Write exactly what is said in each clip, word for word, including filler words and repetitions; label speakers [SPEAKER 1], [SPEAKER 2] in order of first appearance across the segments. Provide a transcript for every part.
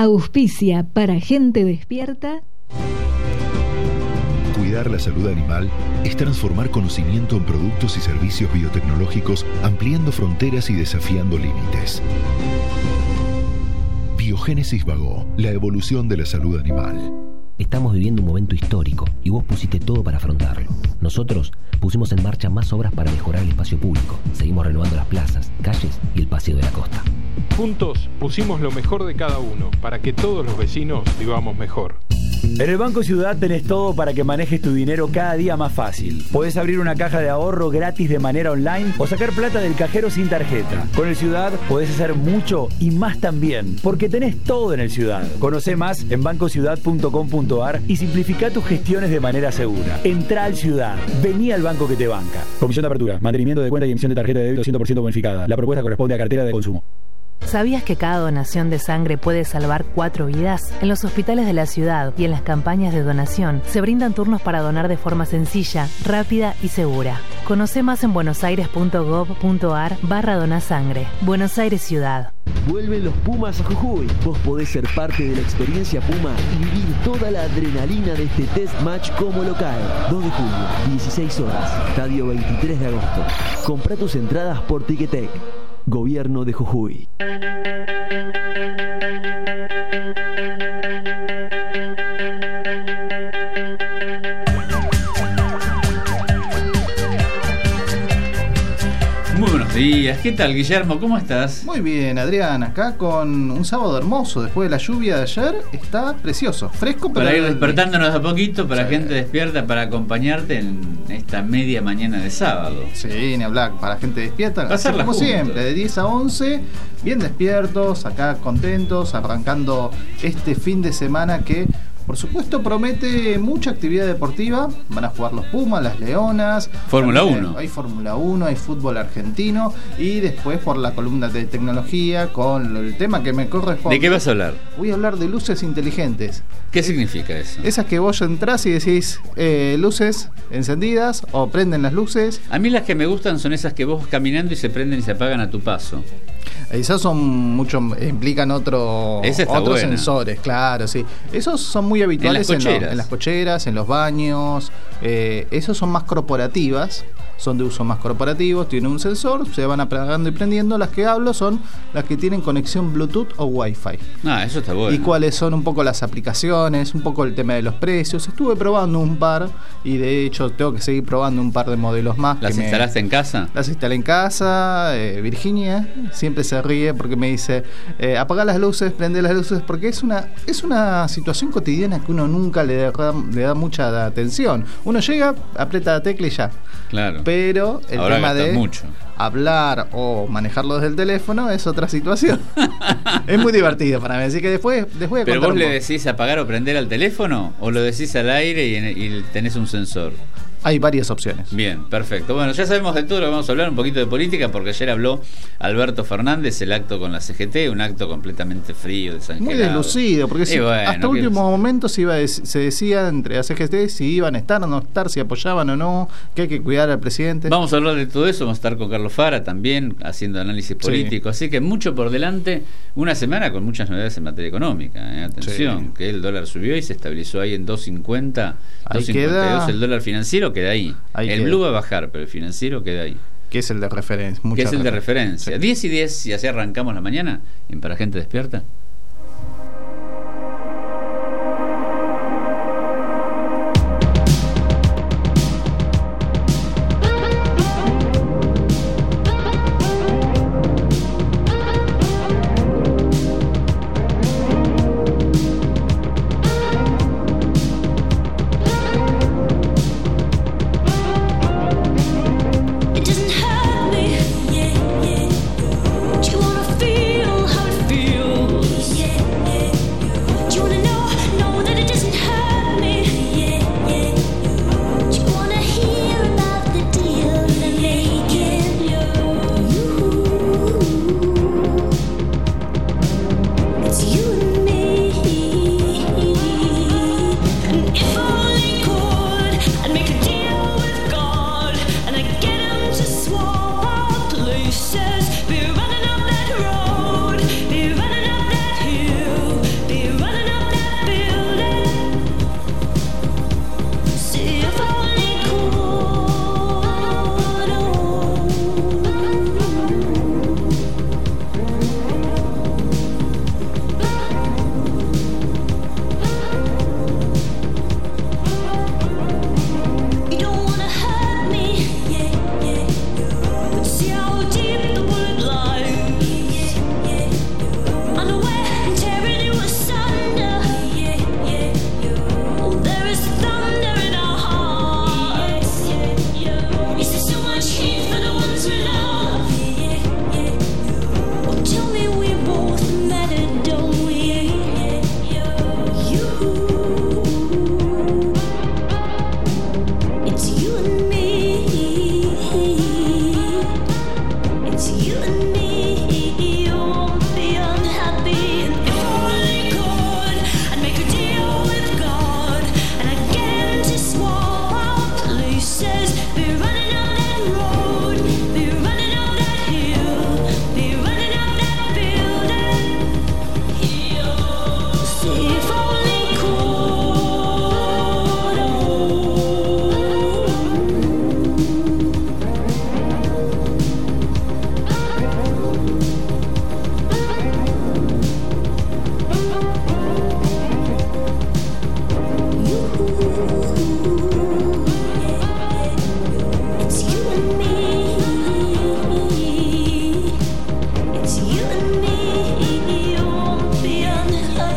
[SPEAKER 1] Auspicia para gente despierta.
[SPEAKER 2] Cuidar la salud animal es transformar conocimiento en productos y servicios biotecnológicos, ampliando fronteras y desafiando límites. Biogénesis Vago, la evolución de la salud animal.
[SPEAKER 3] Estamos viviendo un momento histórico y vos pusiste todo para afrontarlo. Nosotros pusimos en marcha más obras para mejorar el espacio público. Seguimos renovando las plazas, calles y el paseo de la costa.
[SPEAKER 4] Juntos pusimos lo mejor de cada uno para que todos los vecinos vivamos mejor.
[SPEAKER 5] En el Banco Ciudad tenés todo para que manejes tu dinero cada día más fácil. Podés abrir una caja de ahorro gratis de manera online o sacar plata del cajero sin tarjeta. Con el Ciudad podés hacer mucho y más también, porque tenés todo en el Ciudad. Conocé más en banco ciudad punto com punto a r y simplificá tus gestiones de manera segura. Entrá al Ciudad. Vení al banco que te banca. Comisión de apertura, mantenimiento de cuenta y emisión de tarjeta de débito cien por ciento bonificada. La propuesta corresponde a cartera de consumo.
[SPEAKER 6] ¿Sabías que cada donación de sangre puede salvar cuatro vidas? En los hospitales de la ciudad y en las campañas de donación se brindan turnos para donar de forma sencilla, rápida y segura. Conoce más en buenosaires punto gov punto a r barra donasangre. Buenos Aires Ciudad.
[SPEAKER 7] Vuelven los Pumas a Jujuy. Vos podés ser parte de la experiencia Puma y vivir toda la adrenalina de este test match como local. dos de julio, dieciséis horas, estadio veintitrés de agosto. Comprá tus entradas por Ticketek. Gobierno de Jujuy.
[SPEAKER 8] Muy buenos días, ¿qué tal, Guillermo? ¿Cómo estás?
[SPEAKER 9] Muy bien, Adrián, acá con un sábado hermoso después de la lluvia de ayer, está precioso, fresco, pero...
[SPEAKER 8] Para ir despertándonos a poquito, para
[SPEAKER 9] sí.
[SPEAKER 8] gente despierta, para acompañarte en esta media mañana de sábado.
[SPEAKER 9] Sí, ni hablar, para gente despierta,
[SPEAKER 8] pasarla
[SPEAKER 9] como
[SPEAKER 8] juntos.
[SPEAKER 9] siempre, de diez a once, bien despiertos, acá contentos, arrancando este fin de semana que... Por supuesto promete mucha actividad deportiva. Van a jugar los Pumas, las Leonas.
[SPEAKER 8] Fórmula uno.
[SPEAKER 9] Hay Fórmula uno, hay fútbol argentino. Y después por la columna de tecnología con el tema que me corresponde.
[SPEAKER 8] ¿De qué vas a hablar?
[SPEAKER 9] Voy a hablar de luces inteligentes.
[SPEAKER 8] ¿Qué significa eso?
[SPEAKER 9] Esas que vos entrás y decís eh, luces encendidas o prenden las luces.
[SPEAKER 8] A mí las que me gustan son esas que vos vas caminando y se prenden y se apagan a tu paso.
[SPEAKER 9] Esas son mucho, implican otro, otros
[SPEAKER 8] buena.
[SPEAKER 9] sensores, claro, sí. Esos son muy habituales
[SPEAKER 8] en las cocheras,
[SPEAKER 9] en, lo, en, las cocheras, en los baños. Eh, esos son más corporativas, son de uso más corporativo, tienen un sensor, se van apagando y prendiendo. Las que hablo son las que tienen conexión Bluetooth o Wi-Fi.
[SPEAKER 8] Ah, eso está bueno.
[SPEAKER 9] Y cuáles son un poco las aplicaciones, un poco el tema de los precios. Estuve probando un par y de hecho tengo que seguir probando un par de modelos más.
[SPEAKER 8] ¿Las instalaste me, en casa?
[SPEAKER 9] Las instalé en casa. Eh, Virginia siempre se ríe porque me dice eh, apaga las luces, prende las luces, porque es una es una situación cotidiana que uno nunca le da, le da mucha atención. Uno llega, aprieta la tecla y ya.
[SPEAKER 8] Claro.
[SPEAKER 9] Pero el
[SPEAKER 8] Ahora
[SPEAKER 9] tema de
[SPEAKER 8] mucho.
[SPEAKER 9] hablar o manejarlo desde el teléfono es otra situación. Es muy divertido para mí, así que después, después
[SPEAKER 8] ¿Pero vos le decís apagar o prender al teléfono o lo decís al aire y, y tenés un sensor?
[SPEAKER 9] Hay varias opciones.
[SPEAKER 8] Bien, perfecto. Bueno, ya sabemos de todo lo que vamos a hablar, un poquito de política, porque ayer habló Alberto Fernández, el acto con la C G T, un acto completamente frío, desangelado.
[SPEAKER 9] Muy deslucido, porque si, bueno, hasta último momento se, iba a, se decía entre la C G T si iban a estar o no estar, si apoyaban o no, que hay que cuidar al presidente.
[SPEAKER 8] Vamos a hablar de todo eso, vamos a estar con Carlos Fara también, haciendo análisis político, sí. Así que mucho por delante, una semana con muchas novedades en materia económica. ¿eh? Atención, sí. Que el dólar subió y se estabilizó ahí en dos cincuenta, dos cincuenta y dos, el dólar financiero queda ahí. ahí el queda. Blue va a bajar, pero el financiero queda ahí.
[SPEAKER 9] Que es el de referencia.
[SPEAKER 8] Que es el de referencia. Sí. diez y diez, y así arrancamos la mañana en Para Gente Despierta.
[SPEAKER 10] Do you wanna feel how it feels?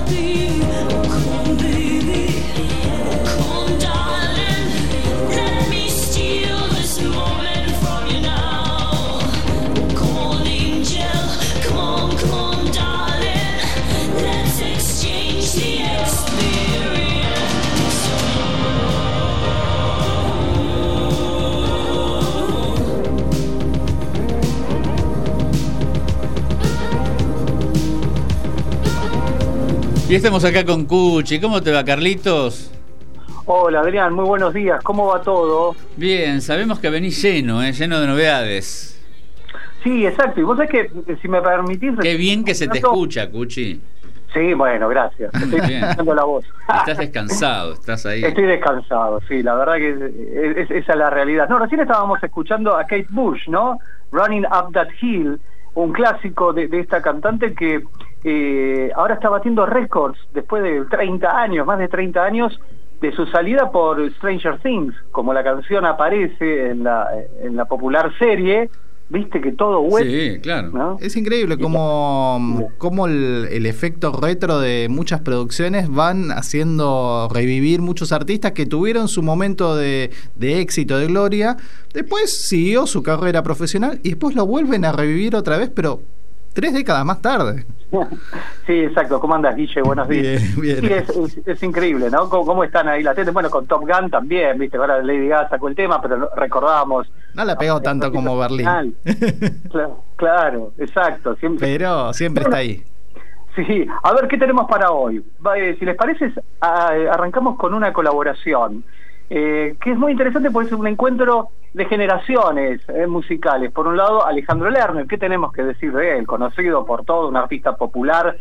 [SPEAKER 8] Y estamos acá con Cuchi. ¿Cómo te va, Carlitos?
[SPEAKER 10] Hola, Adrián, muy buenos días. ¿Cómo va todo?
[SPEAKER 8] Bien, sabemos que venís lleno, ¿eh? Lleno de novedades.
[SPEAKER 10] Sí, exacto. Y vos sabés que, si me permitís...
[SPEAKER 8] Qué bien que se te escucha, Cuchi.
[SPEAKER 10] Sí, bueno, gracias. Estoy escuchando la voz.
[SPEAKER 8] Estás descansado, estás ahí.
[SPEAKER 10] Estoy descansado, sí, la verdad que es, es, esa es la realidad. No, recién estábamos escuchando a Kate Bush, ¿no? Running Up That Hill, un clásico de, de esta cantante que eh, ahora está batiendo récords después de treinta años, más de treinta años de su salida por Stranger Things, como la canción aparece en la, en la popular serie. Viste que todo web.
[SPEAKER 8] Sí, claro.
[SPEAKER 9] ¿No? Es increíble cómo, cómo el, el efecto retro de muchas producciones van haciendo revivir muchos artistas que tuvieron su momento de, de éxito, de gloria. Después siguió su carrera profesional y después lo vuelven a revivir otra vez, pero tres décadas más tarde.
[SPEAKER 10] Sí, exacto. ¿Cómo andas, Guille? Buenos días.
[SPEAKER 9] Bien, bien.
[SPEAKER 10] Sí, es, es, es increíble, ¿no? ¿Cómo, cómo están ahí latentes? Bueno, con Top Gun también, ¿viste? Ahora Lady Gaga sacó el tema, pero recordábamos...
[SPEAKER 9] No la pegó tanto como Berlín.
[SPEAKER 10] Claro, claro, exacto. Siempre,
[SPEAKER 9] pero siempre bueno, está ahí.
[SPEAKER 10] Sí, a ver, ¿qué tenemos para hoy? Si les parece, arrancamos con una colaboración, eh, que es muy interesante porque es un encuentro de generaciones eh, musicales. Por un lado, Alejandro Lerner, ¿qué tenemos que decir de él? Conocido por todo, un artista popular,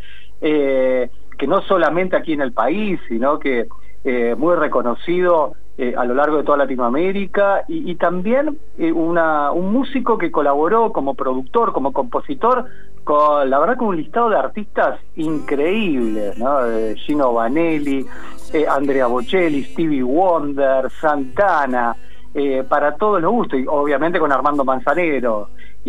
[SPEAKER 10] eh, que no solamente aquí en el país, sino que eh, muy reconocido eh, a lo largo de toda Latinoamérica, y, y también eh, una, un músico que colaboró como productor, como compositor, con, la verdad, con un listado de artistas increíbles, ¿no? Eh, Gino Vanelli, eh, Andrea Bocelli, Stevie Wonder, Santana, eh, para todos los gustos, y obviamente con Armando Manzanero.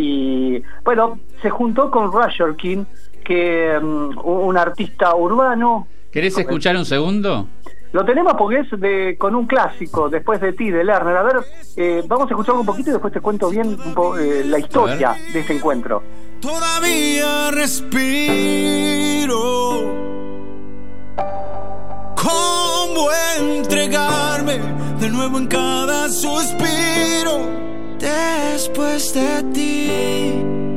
[SPEAKER 10] Y bueno, se juntó con Roger King, que um, un artista urbano.
[SPEAKER 8] ¿Querés escuchar un segundo?
[SPEAKER 10] Lo tenemos porque es de, con un clásico, Después de ti, de Lerner. A ver, eh, vamos a escuchar un poquito y después te cuento bien un po, eh, la historia de este encuentro.
[SPEAKER 11] Todavía respiro. ¿Cómo entregarme de nuevo en cada suspiro? Después de ti,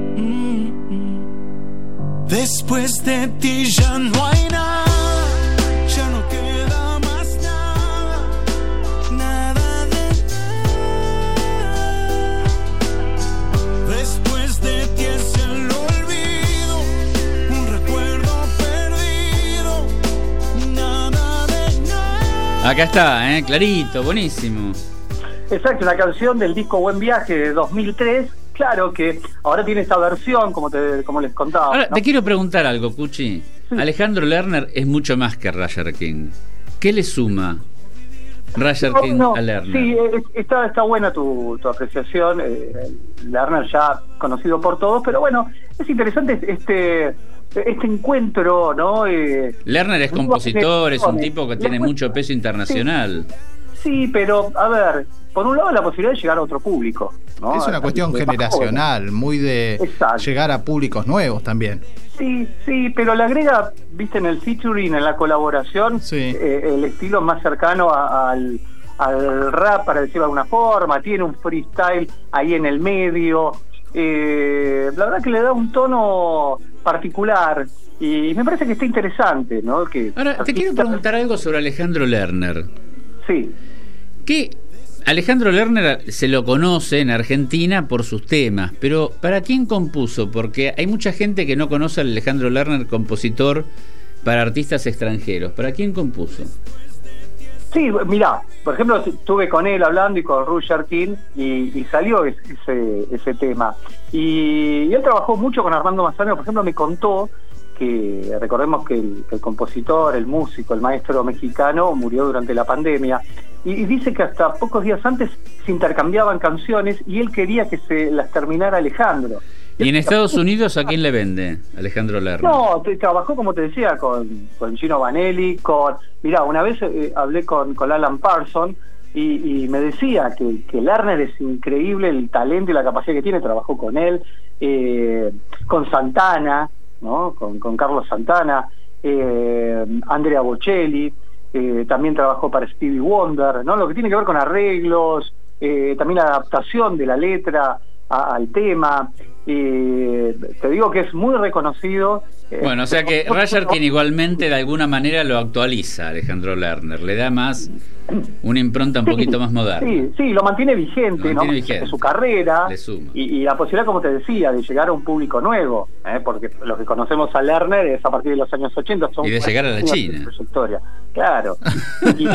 [SPEAKER 11] mm-hmm. Después de ti ya no hay nada, ya no queda más nada, nada de nada. Después de ti es el olvido, un recuerdo perdido, nada de nada.
[SPEAKER 8] Acá está, ¿eh? Clarito, buenísimo.
[SPEAKER 10] Exacto, una canción del disco Buen Viaje de dos mil tres. Claro que ahora tiene esta versión, como te como les contaba.
[SPEAKER 8] Ahora,
[SPEAKER 10] ¿no?
[SPEAKER 8] Te quiero preguntar algo, Cuchi. Sí. Alejandro Lerner es mucho más que Roger King. ¿Qué le suma Roger no, King
[SPEAKER 10] no,
[SPEAKER 8] a Lerner?
[SPEAKER 10] Sí, está, está buena tu, tu apreciación. Eh, Lerner ya conocido por todos, pero bueno, es interesante este... este encuentro, ¿no? Eh,
[SPEAKER 8] Lerner es compositor, es un tipo que tiene mucho peso internacional.
[SPEAKER 10] Sí, sí, pero, a ver, por un lado la posibilidad de llegar a otro público, ¿no?
[SPEAKER 9] Es una cuestión generacional, muy de Exacto. llegar a públicos nuevos también.
[SPEAKER 10] Sí, sí, pero le agrega, viste, en el featuring, en la colaboración, sí. eh, el estilo más cercano a, al, al rap, para decirlo de alguna forma. Tiene un freestyle ahí en el medio. Eh, la verdad que le da un tono particular y me parece que está interesante, ¿no? Que
[SPEAKER 8] ahora te artista... quiero preguntar algo sobre Alejandro Lerner.
[SPEAKER 10] Sí.
[SPEAKER 8] Que Alejandro Lerner se lo conoce en Argentina por sus temas, pero ¿para quién compuso? Porque hay mucha gente que no conoce a Alejandro Lerner, compositor para artistas extranjeros. ¿Para quién compuso?
[SPEAKER 10] Sí, mirá, por ejemplo, estuve con él hablando y con Roger King y, y salió ese, ese tema. Y, y él trabajó mucho con Armando Manzanero. Por ejemplo, me contó que, recordemos que el, que el compositor, el músico, el maestro mexicano murió durante la pandemia. Y, y dice que hasta pocos días antes se intercambiaban canciones y él quería que se las terminara Alejandro.
[SPEAKER 8] ¿Y en Estados Unidos a quién le vende Alejandro Lerner?
[SPEAKER 10] No, te, trabajó, como te decía, con, con Gino Vanelli, con... Mirá, una vez eh, hablé con, con Alan Parsons y, y me decía que, que Lerner es increíble el talento y la capacidad que tiene, trabajó con él, eh, con Santana, ¿no? Con, con Carlos Santana, eh, Andrea Bocelli, eh, también trabajó para Stevie Wonder, ¿no? Lo que tiene que ver con arreglos, eh, también la adaptación de la letra a, al tema. Eh, te digo que es muy reconocido. Eh,
[SPEAKER 8] bueno, o sea que Rayarkin igualmente de alguna manera lo actualiza Alejandro Lerner, le da más una impronta un
[SPEAKER 10] sí,
[SPEAKER 8] poquito más moderna.
[SPEAKER 10] Sí, sí, lo mantiene vigente,
[SPEAKER 8] lo mantiene
[SPEAKER 10] ¿no?
[SPEAKER 8] vigente.
[SPEAKER 10] De su carrera
[SPEAKER 8] Le suma.
[SPEAKER 10] Y, y la posibilidad, como te decía, de llegar a un público nuevo, ¿eh? Porque lo que conocemos a Lerner es a partir de los años ochenta. Son
[SPEAKER 8] y de llegar a la China.
[SPEAKER 10] Trayectoria. Claro. y,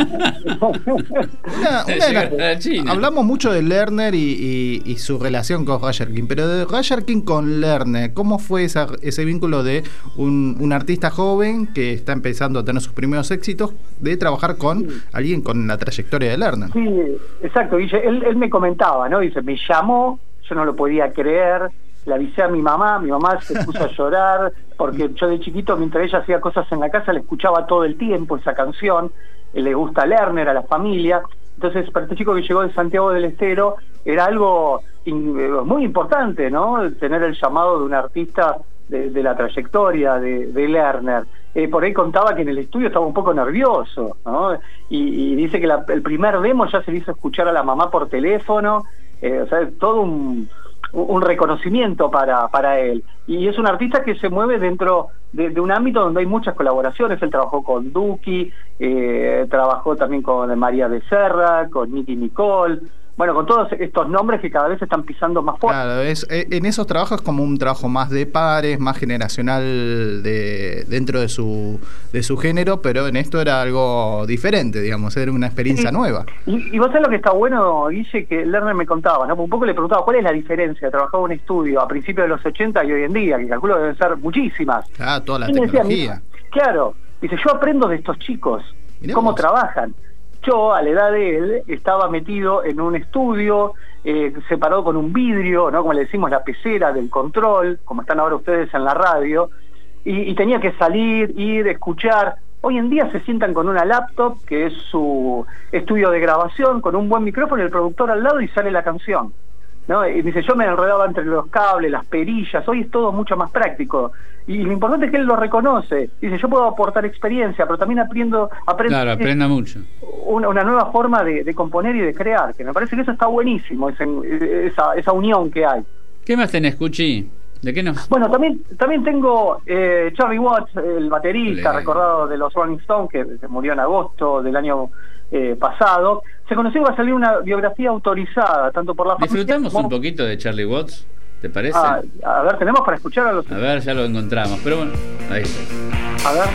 [SPEAKER 9] una, una de la, hablamos mucho de Lerner y, y, y su relación con Rayarkin, pero de Rayarkin con Lerner, ¿cómo fue esa, ese vínculo de un, un artista joven que está empezando a tener sus primeros éxitos, de trabajar con sí. alguien con la trayectoria de Lerner?
[SPEAKER 10] Sí, exacto, Guille. Él, él me comentaba, ¿no? Dice, me llamó, yo no lo podía creer, le avisé a mi mamá, mi mamá se puso a llorar, porque yo de chiquito, mientras ella hacía cosas en la casa, le escuchaba todo el tiempo esa canción, le gusta Lerner, a la familia. Entonces, para este chico que llegó de Santiago del Estero, era algo in, muy importante, ¿no? Tener el llamado de un artista de, de la trayectoria de, de Lerner. Eh, por ahí contaba que en el estudio estaba un poco nervioso, ¿no? Y, y dice que la, el primer demo ya se le hizo escuchar a la mamá por teléfono, eh, o sea, todo un, un reconocimiento para, para él. Y es un artista que se mueve dentro de, de un ámbito donde hay muchas colaboraciones. Él trabajó con Duki, eh, trabajó también con María Becerra, con Nicky Nicole, bueno, con todos estos nombres que cada vez están pisando más fuerte.
[SPEAKER 9] Claro, es, en esos trabajos es como un trabajo más de pares, más generacional de, dentro de su de su género, pero en esto era algo diferente, digamos, era una experiencia
[SPEAKER 10] sí.
[SPEAKER 9] nueva.
[SPEAKER 10] Y, y vos sabés lo que está bueno, Guille, que Lerner me contaba, ¿no? Un poco le preguntaba cuál es la diferencia, trabajaba en un estudio a principios de los ochenta y hoy en día, que calculo deben ser muchísimas.
[SPEAKER 9] Ah, toda la
[SPEAKER 10] y
[SPEAKER 9] tecnología.
[SPEAKER 10] Decía, claro, dice, yo aprendo de estos chicos, Miremos. cómo trabajan. Yo, a la edad de él, estaba metido en un estudio, eh, separado con un vidrio, ¿no? Como le decimos, la pecera del control, como están ahora ustedes en la radio, y, y tenía que salir, ir, escuchar. Hoy en día se sientan con una laptop, que es su estudio de grabación, con un buen micrófono y el productor al lado y sale la canción, ¿no? Y dice, yo me enredaba entre los cables, las perillas, hoy es todo mucho más práctico. Y lo importante es que él lo reconoce. Dice, yo puedo aportar experiencia, pero también aprendo... aprendo
[SPEAKER 8] claro, aprenda mucho.
[SPEAKER 10] Una, una nueva forma de, de componer y de crear, que me parece que eso está buenísimo, esa, esa, esa unión que hay.
[SPEAKER 8] ¿Qué más tenés, Cuchi? ¿De qué nos...?
[SPEAKER 10] Bueno, también también tengo eh, Charlie Watts, el baterista, Le... recordado de los Rolling Stones, que, que murió en agosto del año eh, pasado. Se conoció que va a salir una biografía autorizada, tanto por la familia...
[SPEAKER 8] ¿Disfrutamos
[SPEAKER 10] como...
[SPEAKER 8] un poquito de Charlie Watts? ¿Te parece?
[SPEAKER 10] Ah, a ver, tenemos para escuchar a los...
[SPEAKER 8] A ver, ya lo encontramos, pero bueno, ahí está.
[SPEAKER 10] A ver...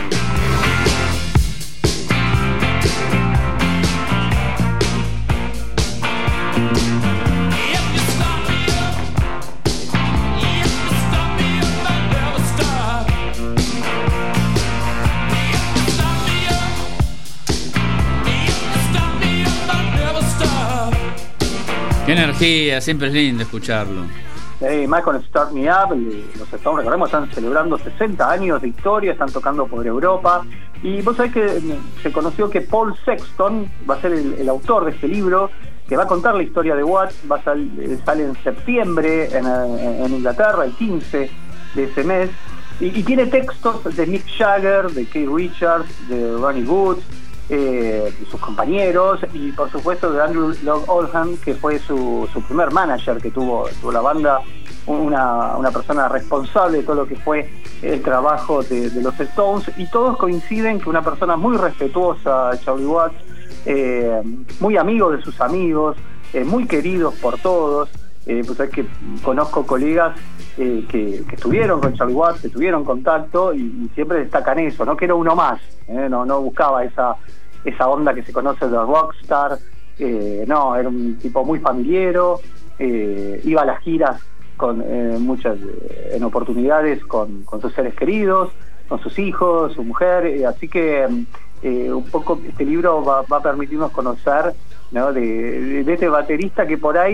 [SPEAKER 8] Qué energía, siempre es lindo escucharlo.
[SPEAKER 10] Hey, Michael Start Me Up, los Stones, recordemos, están celebrando sesenta años de historia, están tocando por Europa. Y vos sabés que se conoció que Paul Sexton va a ser el, el autor de este libro, que va a contar la historia de Watts. Va a sal, sale en septiembre en, en Inglaterra, el quince de ese mes. Y, y tiene textos de Mick Jagger, de Keith Richards, de Ronnie Wood, eh, de sus compañeros, y por supuesto de Andrew Loog Oldham, que fue su, su primer manager que tuvo, tuvo la banda, una, una persona responsable de todo lo que fue el trabajo de, de los Stones. Y todos coinciden que una persona muy respetuosa, Charlie Watts, eh, muy amigo de sus amigos, eh, muy queridos por todos. Eh, pues es que conozco colegas eh, que, que estuvieron con Charlie Watts, que tuvieron contacto y, y siempre destacan eso, no que era uno más, eh, no, no buscaba esa, esa onda que se conoce de rockstar, eh, no, era un tipo muy familiero, eh, iba a las giras con eh, muchas eh, en oportunidades con, con sus seres queridos, con sus hijos, su mujer, eh, así que eh, un poco este libro va, va a permitirnos conocer, ¿no? de, de, de este baterista que por ahí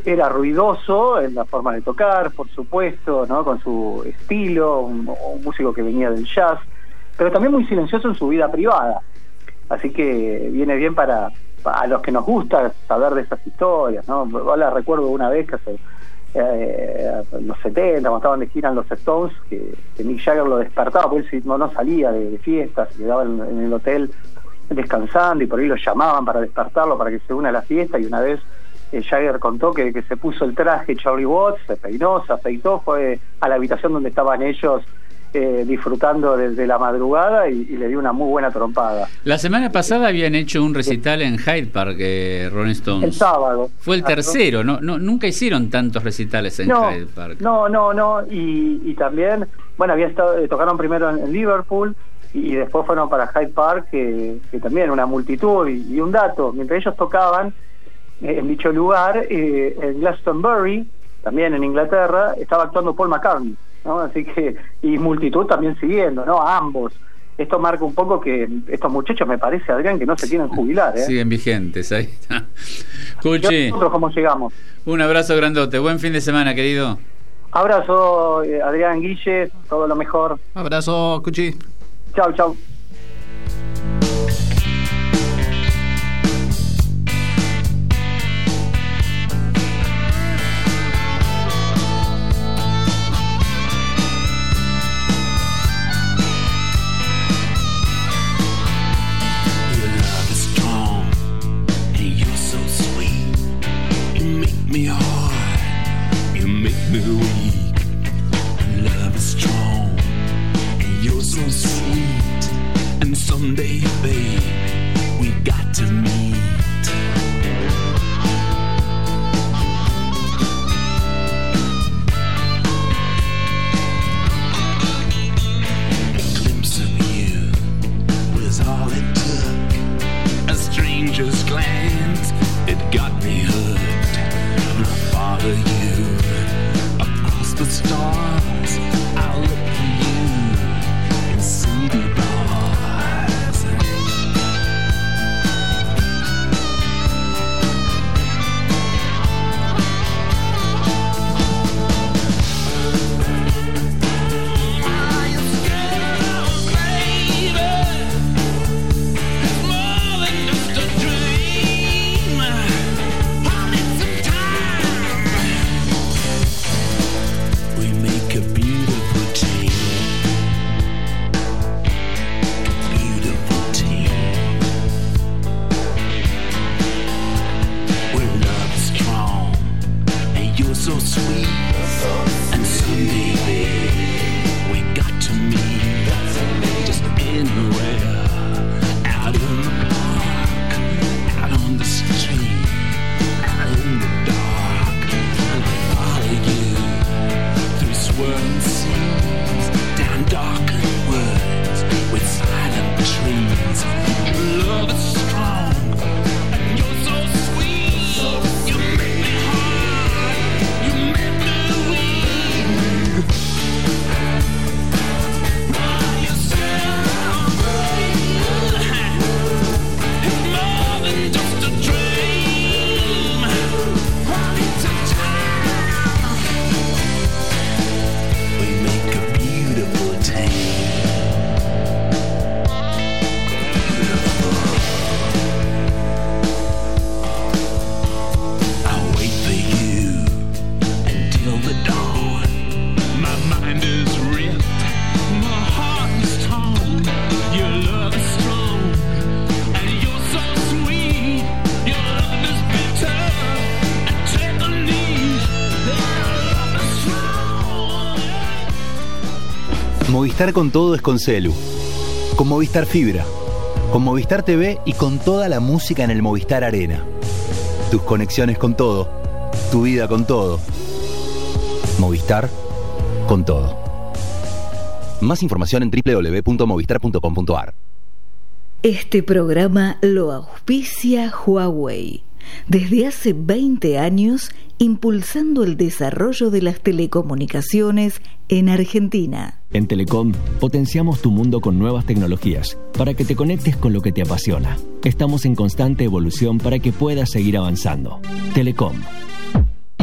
[SPEAKER 10] era ruidoso en la forma de tocar, por supuesto, ¿no? Con su estilo, un, un músico que venía del jazz, pero también muy silencioso en su vida privada. Así que viene bien para, para los que nos gusta saber de esas historias, ¿no? Yo la recuerdo una vez que hace eh, en los setenta, cuando estaban de gira en los Stones, que, que Mick Jagger lo despertaba, porque él no, no salía de, de fiestas, se quedaba en, en el hotel descansando, y por ahí lo llamaban para despertarlo, para que se una a la fiesta, y una vez eh, Jagger contó que, que se puso el traje Charlie Watts, se peinó, se afeitó, fue a la habitación donde estaban ellos eh, disfrutando desde la madrugada, y, y le dio una muy buena trompada.
[SPEAKER 8] La semana pasada habían hecho un recital en Hyde Park, eh, Rolling Stones.
[SPEAKER 10] El sábado.
[SPEAKER 8] Fue el tercero, no, no nunca hicieron tantos recitales en
[SPEAKER 10] no,
[SPEAKER 8] Hyde Park.
[SPEAKER 10] No, no, no, y, y también, bueno, había estado, eh, tocaron primero en, en Liverpool, y después fueron para Hyde Park, que, que también una multitud. Y, y un dato, mientras ellos tocaban eh, en dicho lugar, eh, en Glastonbury, también en Inglaterra, estaba actuando Paul McCartney, ¿no? Así que, y multitud también siguiendo, ¿no? A ambos. Esto marca un poco que estos muchachos, me parece, Adrián, que no se quieren jubilar, ¿eh?
[SPEAKER 8] Siguen vigentes, ahí está. Cuchi,
[SPEAKER 10] nosotros cómo llegamos.
[SPEAKER 8] Un abrazo grandote, buen fin de semana, querido.
[SPEAKER 10] Abrazo, eh, Adrián, Guille, todo lo mejor.
[SPEAKER 9] Abrazo, Cuchi.
[SPEAKER 10] Chau, chau.
[SPEAKER 11] Me hard, you make me weak. Love is strong, and you're so sweet. And someday, babe, we got to meet. A glimpse of you was all it took. A stranger's glance, it got me hooked. Follow you across the stars. I'll look for you in city bars. Are you scared, baby? It's more than just a dream. I need some time. We make a beautiful team. Beautiful team. Where love is strong and you're so sweet. And someday, babe, we got to meet. Just anywhere, out in the park, out on the street, out in the dark. I'll follow you through swirling seas, down darkened woods with silent trees. Love is strong, and you're so sweet. You make me hard, you make me weak. Are you strong, baby? It's more than just a dream. I need some time. We make a beautiful team. Beautiful. I'll wait for you until the dawn. My mind is ripped, my heart is torn. Your love is strong, and you're so sweet. Your love is bitter, and take a knee. Your love is strong.
[SPEAKER 12] Movistar con todo es con Celu. Con Movistar Fibra. Con Movistar T V y con toda la música en el Movistar Arena. Tus conexiones con todo. Tu vida con todo. Movistar con todo. Más información en doble u doble u doble u punto movistar punto com punto a r.
[SPEAKER 1] Este programa lo auspicia Huawei. Desde hace veinte años, impulsando el desarrollo de las telecomunicaciones en Argentina.
[SPEAKER 13] En Telecom, potenciamos tu mundo con nuevas tecnologías para que te conectes con lo que te apasiona. Estamos en constante evolución para que puedas seguir avanzando. Telecom.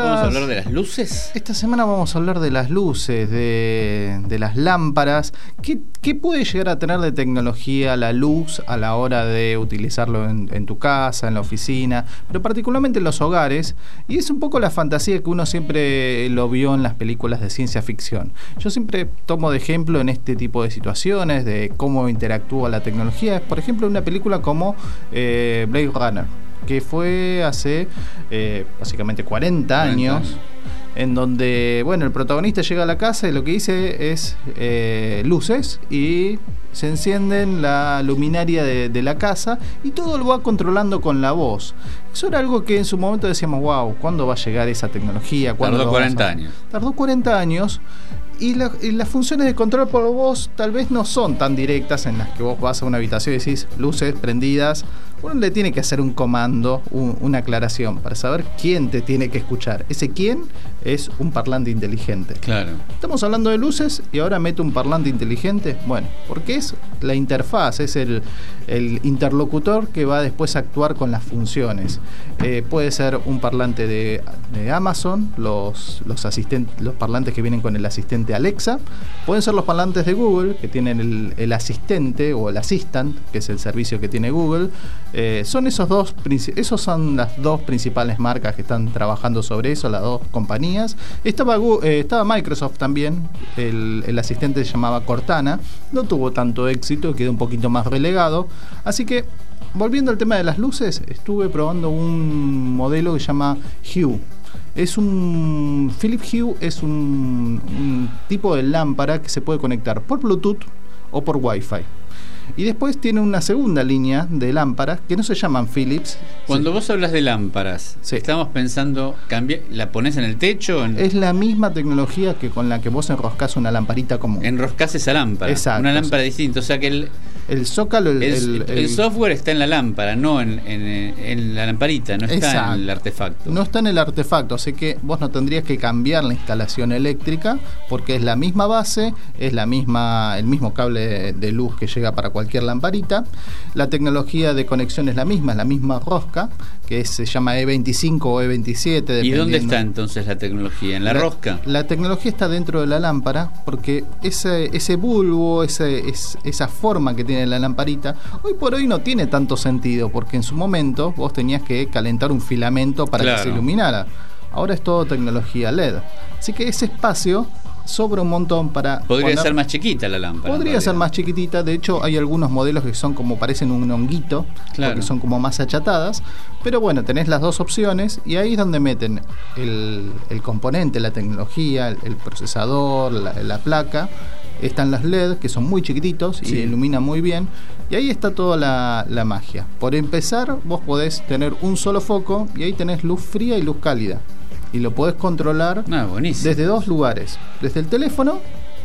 [SPEAKER 8] ¿Vamos a hablar de las luces?
[SPEAKER 9] Esta semana vamos a hablar de las luces, de, de las lámparas. ¿Qué, ¿Qué puede llegar a tener de tecnología la luz a la hora de utilizarlo en, en tu casa, en la oficina, pero particularmente en los hogares? Y es un poco la fantasía que uno siempre lo vio en las películas de ciencia ficción. Yo siempre tomo de ejemplo en este tipo de situaciones de cómo interactúa la tecnología. Por ejemplo, una película como eh, Blade Runner, que fue hace eh, básicamente cuarenta años, en donde, bueno, el protagonista llega a la casa y lo que dice es eh, luces y se encienden la luminaria de, de la casa y todo lo va controlando con la voz. Eso era algo que en su momento decíamos, wow, ¿cuándo va a llegar esa tecnología? ¿Cuándo
[SPEAKER 8] Tardó cuarenta
[SPEAKER 9] a...
[SPEAKER 8] años.
[SPEAKER 9] Tardó cuarenta años. Y, la, y las funciones de control por voz tal vez no son tan directas, en las que vos vas a una habitación y decís luces prendidas. Uno le tiene que hacer un comando, un, una aclaración para saber quién te tiene que escuchar. Ese quién es un parlante inteligente.
[SPEAKER 8] Claro.
[SPEAKER 9] Estamos hablando de luces y ahora meto un parlante inteligente. Bueno, porque es la interfaz, es el, el interlocutor que va después a actuar con las funciones. Eh, puede ser un parlante de, de Amazon, los, los, asistentes, los parlantes que vienen con el asistente Alexa. Pueden ser los parlantes de Google, que tienen el, el asistente o el assistant, que es el servicio que tiene Google. Eh, son esos dos, esos son las dos principales marcas que están trabajando sobre eso, las dos compañías. Estaba, eh, estaba Microsoft también, el, el asistente se llamaba Cortana, no tuvo tanto éxito, quedó un poquito más relegado. Así que, volviendo al tema de las luces, estuve probando un modelo que se llama Hue. Es un Philips Hue, es un, un tipo de lámpara que se puede conectar por Bluetooth o por Wi-Fi. Y después tiene una segunda línea de lámparas que no se llaman Philips.
[SPEAKER 8] Cuando
[SPEAKER 9] sí.
[SPEAKER 8] vos hablas de lámparas, sí. estamos pensando, cambia, ¿la pones en el techo? En...
[SPEAKER 9] Es la misma tecnología que con la que vos enroscás una lamparita común.
[SPEAKER 8] Enroscás esa lámpara.
[SPEAKER 9] Exacto.
[SPEAKER 8] Una lámpara distinta. O sea que el,
[SPEAKER 9] el zócalo, el,
[SPEAKER 8] el, el, el software está en la lámpara, no en, en, en la lamparita, no está exacto. en el artefacto.
[SPEAKER 9] No está en el artefacto, así que vos no tendrías que cambiar la instalación eléctrica porque es la misma base, es la misma, el mismo cable de, de luz que llega para cualquier lamparita. La tecnología de conexión es la misma, es la misma rosca, que es, se llama E veinticinco o E veintisiete.
[SPEAKER 8] ¿Y dónde está entonces la tecnología? ¿En la, la rosca?
[SPEAKER 9] La tecnología está dentro de la lámpara, porque ese, ese bulbo, ese, es, esa forma que tiene la lamparita, hoy por hoy no tiene tanto sentido, porque en su momento vos tenías que calentar un filamento para claro. que se iluminara. Ahora es todo tecnología L E D. Así que ese espacio sobra un montón para...
[SPEAKER 8] Podría poner... ser más chiquita la lámpara.
[SPEAKER 9] Podría ser más chiquitita. De hecho, hay algunos modelos que son como parecen un honguito, claro. porque son como más achatadas. Pero bueno, tenés las dos opciones y ahí es donde meten el, el componente, la tecnología, el, el procesador, la, la placa. Están las L E D, que son muy chiquititos y sí. iluminan muy bien. Y ahí está toda la, la magia. Por empezar, vos podés tener un solo foco y ahí tenés luz fría y luz cálida. Y lo podés controlar
[SPEAKER 8] ah,
[SPEAKER 9] desde dos lugares, desde el teléfono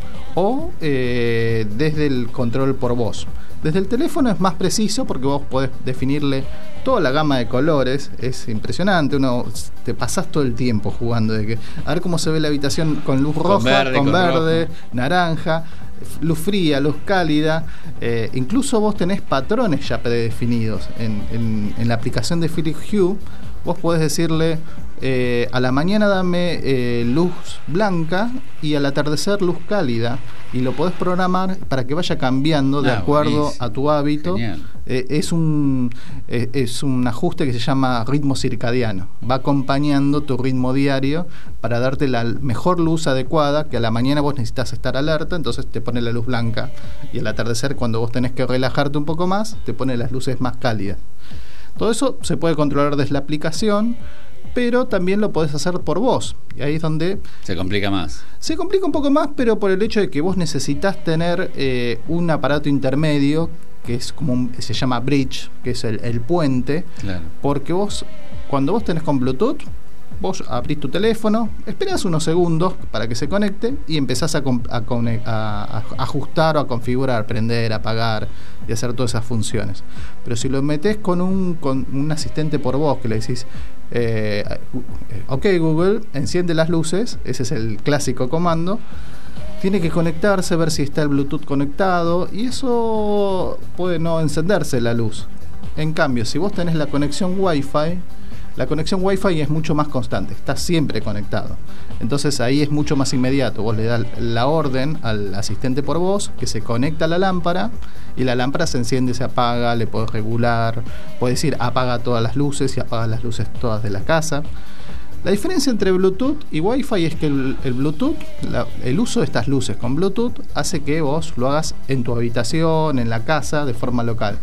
[SPEAKER 9] o eh, desde el control por voz. Desde el teléfono es más preciso porque vos podés definirle toda la gama de colores, es impresionante, uno te pasás todo el tiempo jugando de que a ver cómo se ve la habitación con luz roja, con verde, con con verde naranja, luz fría, luz cálida, eh, incluso vos tenés patrones ya predefinidos en, en, en la aplicación de Philips Hue. Vos podés decirle eh, a la mañana dame eh, luz blanca y al atardecer luz cálida, y lo podés programar para que vaya cambiando de ah, acuerdo buenísimo. a tu hábito. Eh, es un eh, es un ajuste que se llama ritmo circadiano, va acompañando tu ritmo diario para darte la mejor luz adecuada, que a la mañana vos necesitas estar alerta, entonces te pone la luz blanca, y al atardecer, cuando vos tenés que relajarte un poco más, te pone las luces más cálidas. Todo eso se puede controlar desde la aplicación, pero también lo podés hacer por voz. Y ahí es donde...
[SPEAKER 8] Se complica más.
[SPEAKER 9] Se complica un poco más, pero por el hecho de que vos necesitas tener eh, un aparato intermedio, que es como un, se llama bridge, que es el, el puente. Claro. Porque vos, cuando vos tenés con Bluetooth, vos abrís tu teléfono, esperás unos segundos para que se conecte y empezás a, a, a, a ajustar o a configurar, prender, apagar y hacer todas esas funciones. Pero si lo metés con un, con un asistente por voz, que le decís eh, ok Google, enciende las luces, ese es el clásico comando, tiene que conectarse, ver si está el Bluetooth conectado, y eso puede no encenderse la luz. En cambio, si vos tenés la conexión Wi-Fi, La conexión Wi-Fi es mucho más constante, está siempre conectado. Entonces ahí es mucho más inmediato. Vos le das la orden al asistente por voz, que se conecta a la lámpara, y la lámpara se enciende, se apaga, le podés regular, podés decir apaga todas las luces y apaga las luces todas de la casa. La diferencia entre Bluetooth y Wi-Fi es que el, el Bluetooth, la, el uso de estas luces con Bluetooth hace que vos lo hagas en tu habitación, en la casa, de forma local.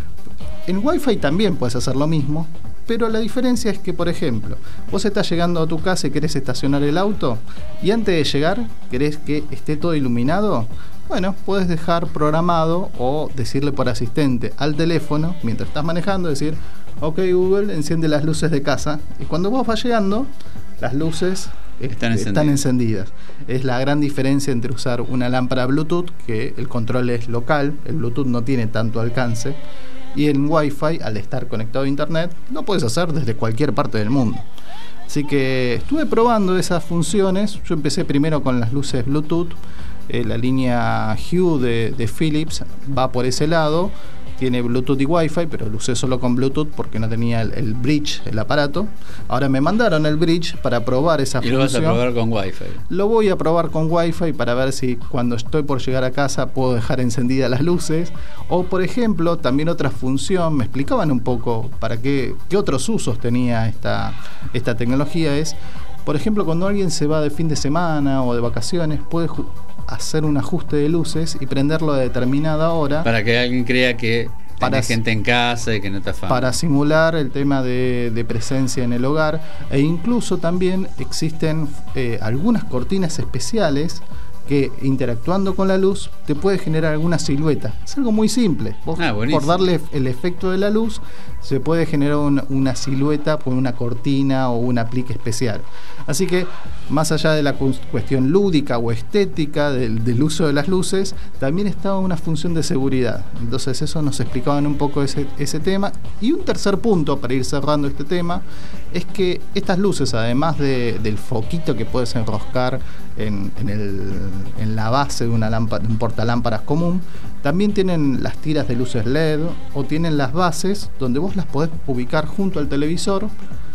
[SPEAKER 9] En Wi-Fi también puedes hacer lo mismo, pero la diferencia es que, por ejemplo, vos estás llegando a tu casa y querés estacionar el auto, y antes de llegar querés que esté todo iluminado. Bueno, puedes dejar programado o decirle por asistente al teléfono, mientras estás manejando, decir, ok Google, enciende las luces de casa, y cuando vos vas llegando, las luces están, este, están encendidas. Es la gran diferencia entre usar una lámpara Bluetooth, que el control es local, el Bluetooth no tiene tanto alcance, y en Wi-Fi, al estar conectado a internet, lo puedes hacer desde cualquier parte del mundo. Así que estuve probando esas funciones. Yo empecé primero con las luces Bluetooth. Eh, la línea Hue de, de Philips va por ese lado. Tiene Bluetooth y Wi-Fi, pero lo usé solo con Bluetooth porque no tenía el, el bridge, el aparato. Ahora me mandaron el bridge para probar esa
[SPEAKER 8] función. ¿Y
[SPEAKER 9] lo vas a
[SPEAKER 8] probar con Wi-Fi?
[SPEAKER 9] Lo voy a probar con Wi-Fi para ver si cuando estoy por llegar a casa puedo dejar encendidas las luces. O, por ejemplo, también otra función, me explicaban un poco para qué, qué otros usos tenía esta, esta tecnología. Es, por ejemplo, cuando alguien se va de fin de semana o de vacaciones, puede hacer un ajuste de luces y prenderlo a determinada hora.
[SPEAKER 8] Para que alguien crea que para gente en casa y que no está fácil.
[SPEAKER 9] Para simular el tema de, de presencia en el hogar. E incluso también existen eh, algunas cortinas especiales que, interactuando con la luz, te puede generar alguna silueta. Es algo muy simple. Vos, ah, por darle el efecto de la luz, se puede generar un, una silueta con una cortina o un aplique especial. Así que, más allá de la cuestión lúdica o estética del, del uso de las luces, también está una función de seguridad. Entonces eso nos explicaban un poco ese, ese tema. Y un tercer punto, para ir cerrando este tema, es que estas luces, además de, del foquito que puedes enroscar en, en, el, en la base de una lámpara, de un portalámparas común, también tienen las tiras de luces L E D o tienen las bases donde vos las podés ubicar junto al televisor,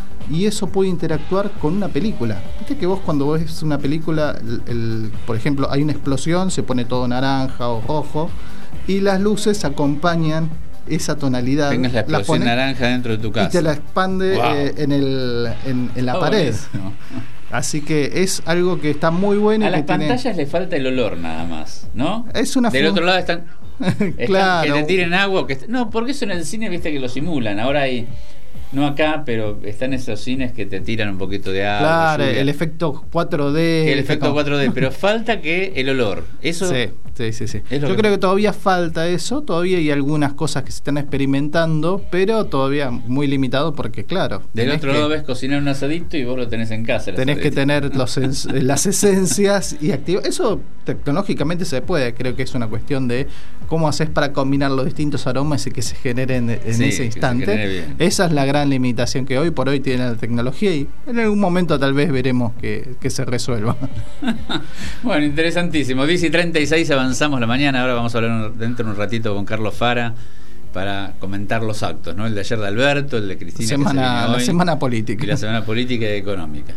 [SPEAKER 9] y eso puede interactuar con una película. Viste que vos cuando ves una película, el, el, por ejemplo, hay una explosión, se pone todo naranja o rojo, y las luces acompañan esa tonalidad.
[SPEAKER 8] Tengas la explosión la naranja dentro de tu casa.
[SPEAKER 9] Y te la expande wow. eh, en, el, en, en la oh, pared. Buenísimo. Así que es algo que está muy bueno.
[SPEAKER 8] A
[SPEAKER 9] y
[SPEAKER 8] las
[SPEAKER 9] que
[SPEAKER 8] pantallas
[SPEAKER 9] tiene...
[SPEAKER 8] le falta el olor nada más, ¿no?
[SPEAKER 9] Es una
[SPEAKER 8] Del fun... otro lado están...
[SPEAKER 9] claro.
[SPEAKER 8] Que te tiren agua. Que... No, porque eso en el cine, viste que lo simulan. Ahora hay... No acá, pero están esos cines que te tiran un poquito de agua.
[SPEAKER 9] Claro, lluvia. El efecto cuatro D.
[SPEAKER 8] El efecto cuatro D, pero falta que el olor. Eso
[SPEAKER 9] sí, sí, sí. sí. Yo que creo que todavía falta eso, todavía hay algunas cosas que se están experimentando, pero todavía muy limitado porque, claro.
[SPEAKER 8] Del otro lado ves cocinar un asadito y vos lo tenés en casa.
[SPEAKER 9] Tenés que tener los, las esencias y activar. Eso tecnológicamente se puede, creo que es una cuestión de cómo haces para combinar los distintos aromas y que se generen en, en sí, ese instante. Esa es la gran limitación que hoy por hoy tiene la tecnología, y en algún momento tal vez veremos que, que se resuelva.
[SPEAKER 8] Bueno, interesantísimo. diez y treinta y seis, avanzamos la mañana. Ahora vamos a hablar dentro de un ratito con Carlos Fara para comentar los actos, ¿no? El de ayer de Alberto, el de Cristina,
[SPEAKER 9] semana,
[SPEAKER 8] que se
[SPEAKER 9] la semana política
[SPEAKER 8] y la semana política y económica.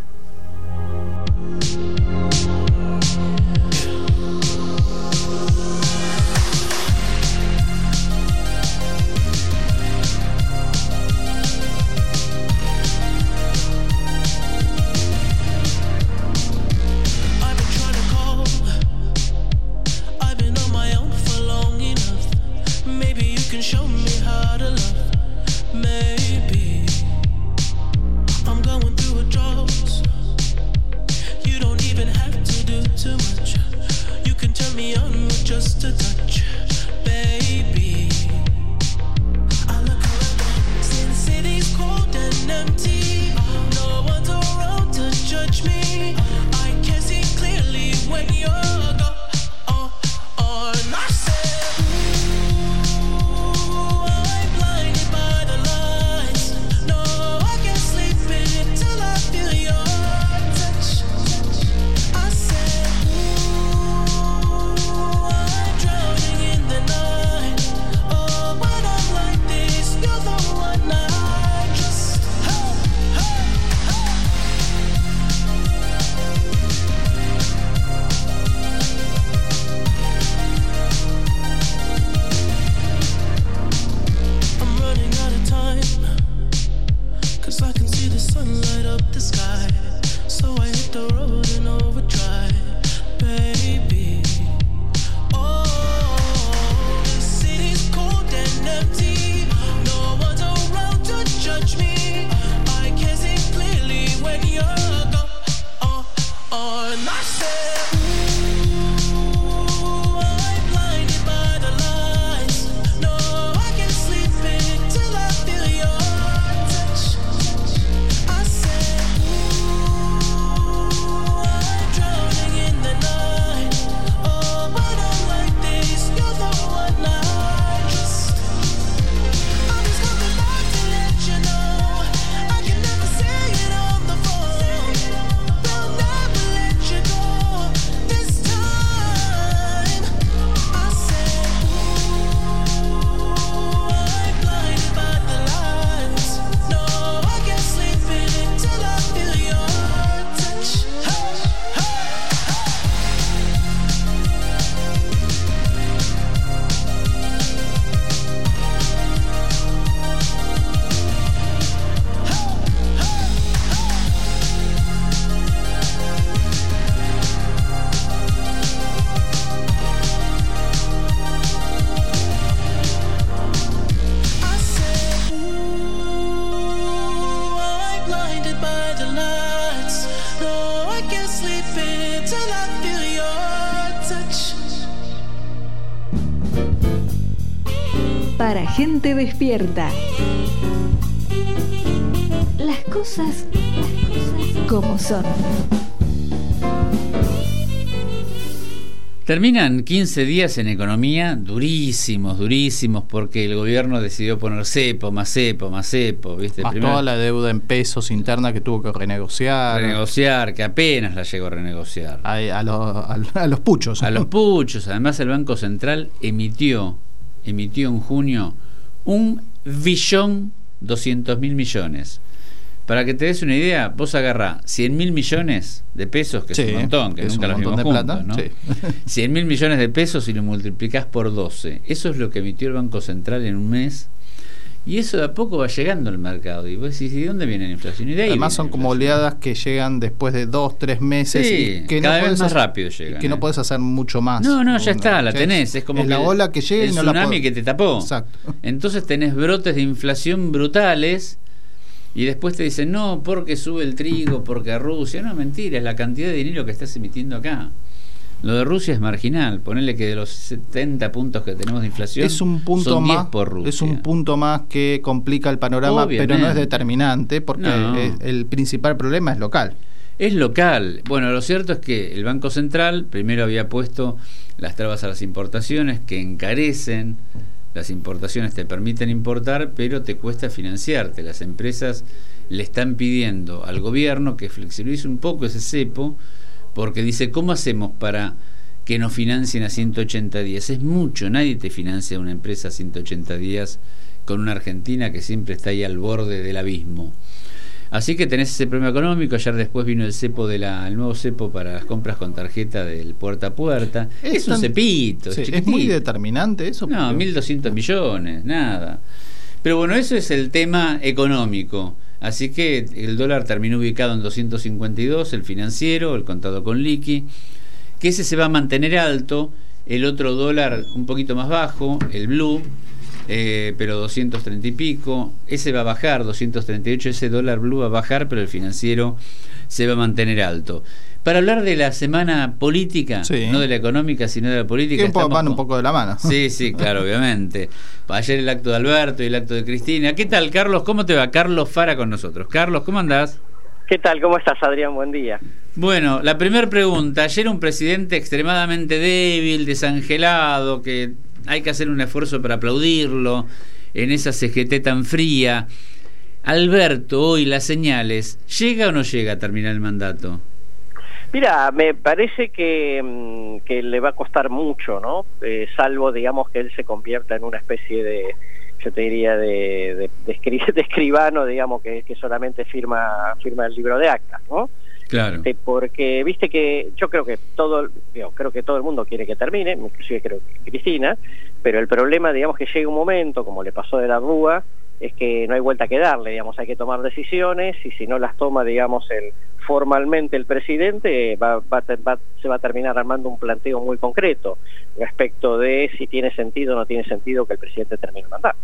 [SPEAKER 11] feel your touch.
[SPEAKER 1] Para gente despierta. Las cosas, las cosas como son.
[SPEAKER 8] Terminan quince días en economía durísimos, durísimos, porque el gobierno decidió poner cepo, más cepo, más cepo, ¿viste?
[SPEAKER 9] Más
[SPEAKER 8] Primero,
[SPEAKER 9] toda la deuda en pesos interna que tuvo que renegociar.
[SPEAKER 8] renegociar, que apenas la llegó a renegociar.
[SPEAKER 9] A, a, los, a, a los puchos.
[SPEAKER 8] A los puchos. Además, el Banco Central emitió, emitió en junio un billón doscientos mil millones. Para que te des una idea, vos agarrás cien mil millones de pesos, que sí, es un montón, que
[SPEAKER 9] es
[SPEAKER 8] nunca
[SPEAKER 9] un
[SPEAKER 8] los
[SPEAKER 9] montón
[SPEAKER 8] vimos
[SPEAKER 9] de
[SPEAKER 8] juntos,
[SPEAKER 9] plata,
[SPEAKER 8] ¿no?
[SPEAKER 9] Sí.
[SPEAKER 8] cien mil millones de pesos y lo multiplicás por doce. Eso es lo que emitió el Banco Central en un mes. Y eso de a poco va llegando al mercado. Y vos decís, ¿de dónde viene la inflación? Y de ahí
[SPEAKER 9] Además son como oleadas que llegan después de dos, tres meses.
[SPEAKER 8] Sí,
[SPEAKER 9] y que
[SPEAKER 8] cada
[SPEAKER 9] no
[SPEAKER 8] vez más
[SPEAKER 9] hacer,
[SPEAKER 8] rápido llegan.
[SPEAKER 9] Que
[SPEAKER 8] ¿eh?
[SPEAKER 9] no podés hacer mucho más.
[SPEAKER 8] No, no, ya
[SPEAKER 9] Uno,
[SPEAKER 8] está, la
[SPEAKER 9] es,
[SPEAKER 8] tenés. Es como
[SPEAKER 9] es
[SPEAKER 8] que
[SPEAKER 9] la ola que llega
[SPEAKER 8] el
[SPEAKER 9] y no la
[SPEAKER 8] tsunami
[SPEAKER 9] puedo.
[SPEAKER 8] que te tapó.
[SPEAKER 9] Exacto.
[SPEAKER 8] Entonces tenés brotes de inflación brutales. Y después te dicen, no, porque sube el trigo, porque a Rusia. No, mentira, es la cantidad de dinero que estás emitiendo acá. Lo de Rusia es marginal. Ponele que de los setenta puntos que tenemos de inflación,
[SPEAKER 9] es un punto
[SPEAKER 8] son diez
[SPEAKER 9] más,
[SPEAKER 8] por Rusia.
[SPEAKER 9] Es un punto más que complica el panorama,
[SPEAKER 8] Obviamente.
[SPEAKER 9] pero no es determinante, porque
[SPEAKER 8] No.
[SPEAKER 9] es, el principal problema es local.
[SPEAKER 8] Es local. Bueno, lo cierto es que el Banco Central primero había puesto las trabas a las importaciones que encarecen. Las importaciones te permiten importar, pero te cuesta financiarte. Las empresas le están pidiendo al gobierno que flexibilice un poco ese cepo, porque dice, ¿cómo hacemos para que nos financien a ciento ochenta días? Es mucho, nadie te financia una empresa a ciento ochenta días con una Argentina que siempre está ahí al borde del abismo. Así que tenés ese problema económico. Ayer después vino el cepo de la, el nuevo cepo para las compras con tarjeta del puerta a puerta. Es, es un tan, cepito,
[SPEAKER 9] sí,
[SPEAKER 8] es,
[SPEAKER 9] es muy determinante eso.
[SPEAKER 8] No, porque... mil doscientos millones, nada. Pero bueno, eso es el tema económico. Así que el dólar terminó ubicado en doscientos cincuenta y dos, el financiero, el contado con liqui, que ese se va a mantener alto, el otro dólar un poquito más bajo, el blue, Eh, pero doscientos treinta y pico, ese va a bajar, doscientos treinta y ocho, ese dólar blue va a bajar, pero el financiero se va a mantener alto. Para hablar de la semana política, sí, no de la económica, sino de la política.
[SPEAKER 9] Que un poco, van con... un poco de la mano.
[SPEAKER 8] Sí, sí, claro, obviamente. Ayer el acto de Alberto y el acto de Cristina. ¿Qué tal, Carlos? ¿Cómo te va? Carlos Fara con nosotros. Carlos, ¿cómo andás?
[SPEAKER 14] ¿Qué tal? ¿Cómo estás, Adrián? Buen día.
[SPEAKER 8] Bueno, la primera pregunta. Ayer un presidente extremadamente débil, desangelado, que hay que hacer un esfuerzo para aplaudirlo en esa C G T tan fría. Alberto, hoy las señales, ¿llega o no llega a terminar el mandato?
[SPEAKER 14] Mira, me parece que, que le va a costar mucho, ¿no? Eh, salvo, digamos, que él se convierta en una especie de, yo te diría, de, de, de, escri- de escribano, digamos, que, que solamente firma, firma el libro de actas, ¿no?
[SPEAKER 8] Claro.
[SPEAKER 14] Este, porque viste que yo creo que todo, digo, creo que todo el mundo quiere que termine, inclusive creo que Cristina, pero el problema, digamos, que llega un momento, como le pasó de la Rúa, es que no hay vuelta que darle, digamos, hay que tomar decisiones y si no las toma, digamos, el formalmente el presidente, va, va, va, se va a terminar armando un planteo muy concreto respecto de si tiene sentido o no tiene sentido que el presidente termine el mandato.